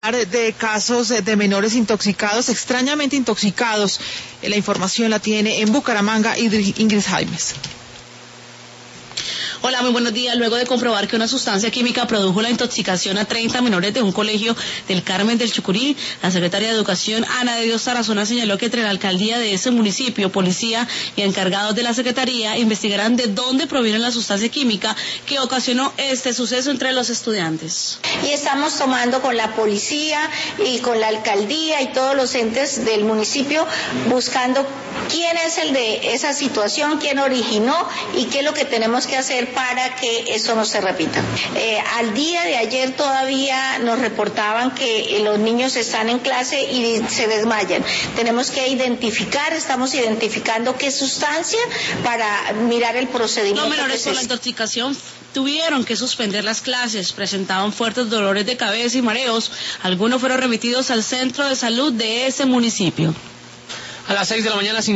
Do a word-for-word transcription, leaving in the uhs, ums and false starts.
de casos de menores intoxicados, extrañamente intoxicados. La información la tiene en Bucaramanga Ingrid Jaimes. Hola, muy buenos días. Luego de comprobar que una sustancia química produjo la intoxicación a treinta menores de un colegio del Carmen del Chucurí, la secretaria de Educación, Ana de Dios Tarazona, señaló que entre la alcaldía de ese municipio, policía y encargados de la secretaría investigarán de dónde proviene la sustancia química que ocasionó este suceso entre los estudiantes. Y estamos tomando con la policía y con la alcaldía y todos los entes del municipio buscando quién es el de esa situación, quién originó y qué es lo que tenemos que hacer para que eso no se repita. Eh, al día de ayer todavía nos reportaban que los niños están en clase y se desmayan. Tenemos que identificar, estamos identificando qué sustancia para mirar el procedimiento. Los menores con la intoxicación tuvieron que suspender las clases, presentaban fuertes dolores de cabeza y mareos. Algunos fueron remitidos al centro de salud de ese municipio. A las seis de la mañana.